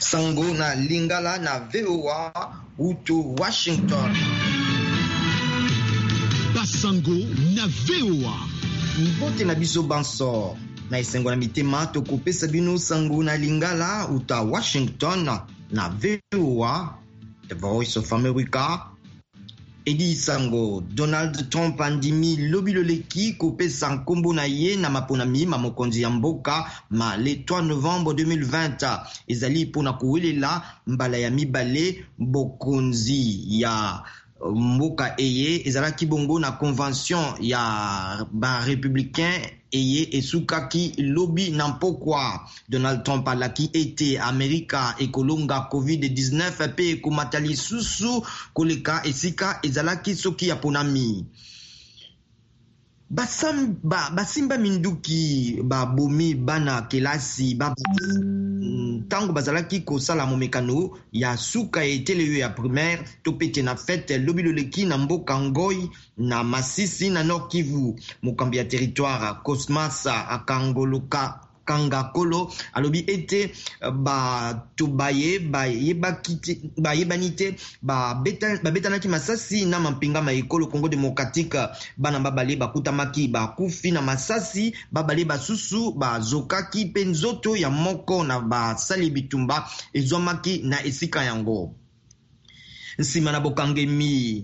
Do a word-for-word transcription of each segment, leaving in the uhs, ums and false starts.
Sango na Lingala na V O A uto Washington. Basango na V O A. Mbote na biso banso. Na isengo na mitema tokopesa bino sango na Lingala uta Washington na V O A, The Voice of America. Edi sango Donald Trump andimi lobiloleki kopesa nkombo na ye na maponami ma mokonzi ya mboka ma le trois novembre deux mille vingt ezali pona kuwelela mbala ya mibale bokonzi ya mboka eye ezalaki bongo na convention ya ba républicain eye esukaki lobi na mpokwa. Donald Trump alaki ete Amerika ekolonga covid dix-neuf pe ekomata lisusu koleka esika ezalaki soki ya ponami. Basamba, basimba minduki babomi bana kelasi babati tango bazalaki kosala momekano ya suka eteleyo ya primaire topete na fete lobiloleki na mboka Ngoi na Masisi na Nord Kivu. Mokambi ya territoire Cosmas akangoloka Kangakolo alobi ete ba tobaye ba yebakite ba yebanite ba beta ba betanaki masasi na mampinga ma ekolo Congo démocratique bana babale bakutamaki ba kufi na masasi babale basusu ba zokaki penzoto ya moko na ba sali bitumba ezomaki na esika yango. Nsima na bokangemi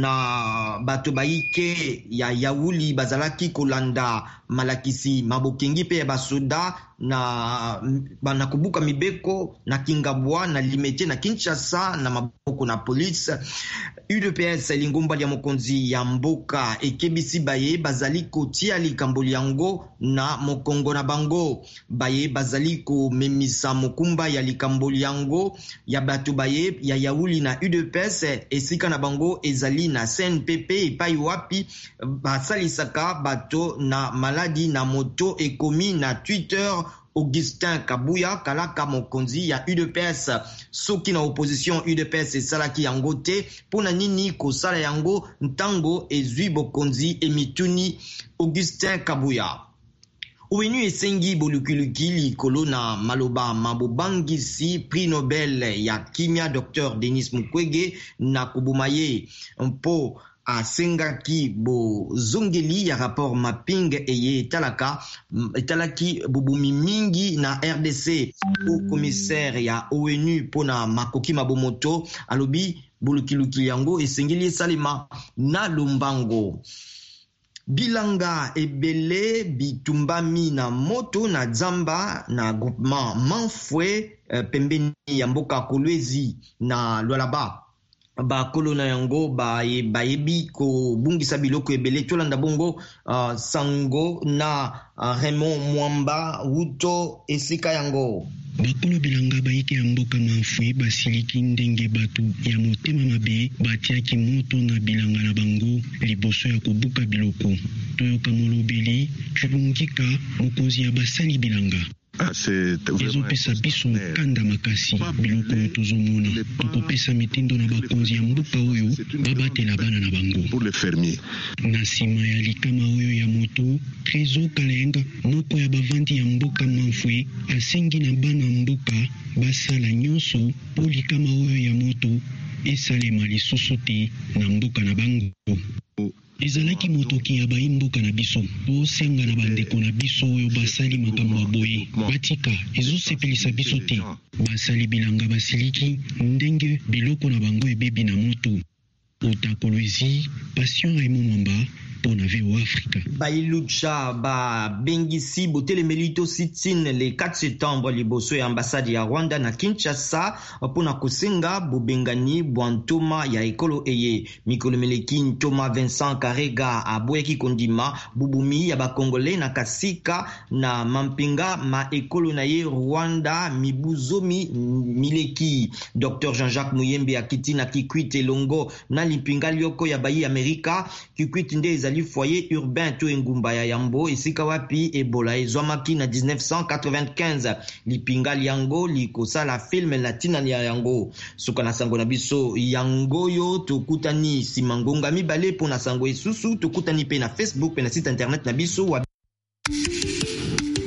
na bato baike ya yauli bazalaki kolanda malakisi mabokengi pe ya basoda na bana kubuka mibeko na Kingabwa na Limete na Kinshasa na maboko na police. U D P S lingomba ya mokonzi ya mboka ekebisi baye bazali kotia likambo yango na mokongo na bango. Baye bazali ko memisa mokumba ya likambo yango ya bato baye ya yauli na U D P S esika na bango ezali na C N P P epai wapi basalisaka bato na maladi na moto ekomi na Twitter. Augustin Kabuya kalaka mokonzi ya U D P S soki na opposition U D P S esalaki yango te pona nini kosala yango ntango ezwi bokonzi emituni. Augustin Kabuya ONU esengi bolukiluki likolo na maloba mabobangisi prix Nobel ya kimia Docteur Denis Mukwege na kubumaye mpo asengaki bozongeli ya rapport mapping eye etalaka etalaki bubumi mingi na R D C. Au commissaire ya ONU pona makoki mabomoto alobi bolukiluki yango esengeli esalema na lombango. Bilanga ebele bitumbami na moto na zamba na groupement Manfwe uh, pembeni ya mboka Kolwezi na Lualaba. Ba kolona yango ba bayebi ko bungisa biloko ebele tolanda bongo uh, sango na uh, Raymond Mwamba uto esika yango. Bakolo bilanga baike ya mboka Manfwe basiliki ndenge bato ya motema mabe batiaki moto na bilanga na bango liboso ya kobuka biloko. Toyoka molobeli Chibungika mokonzi ya basali bilanga. ezopesa biso kanda makasi biloko tozomona tokopesa mitindo na bakonzi ya mboka oyo babatela bana na bango. Na nsima ya likama oyo ya moto Trésor Kalenga moko ya bavandi ya mboka Manfwe asengi na bana mboka basala nyonso mpo likama oyo ya moto esalema lisusu te na mboka na bango. Ezalaki motoki ya bayi mboka na biso osenga na bandeko na biso oyo basali makambo ya boye batika ezosepelisa biso te basali bilanga basiliki ndenge biloko na bango ebebi na moto. Otakolwezi Passion Raymond Mwamba pona V O A Africa. Bailucha ba bengisi botelemeli to sitine le quatre septembre liboso ya ambassade ya Rwanda na Kinshasa pona kosenga bobengani bwantoma ya ekolo eye. Mikolo meleki Ntoma Vincent Karega aboyaki kondima bubumi ya bakongole na kasika na mampinga ma ekolo na ye Rwanda mibuzomi mileki. Docteur Jean-Jacques Muyembe akiti na Kikwit Longo na lipinga lioko ya bayi Amerika. Kikwit nde ezali foyer urbain to engumba ya Yambo esika wapi Ebola ezwamaki na dix-neuf cent quatre-vingt-quinze. Lipinga liango likosala film latina ya yango. Suka na sango na biso yangoyo tokutani simangonga mibale pona sango esusu tokutani pe na Facebook pe na site internet na biso wa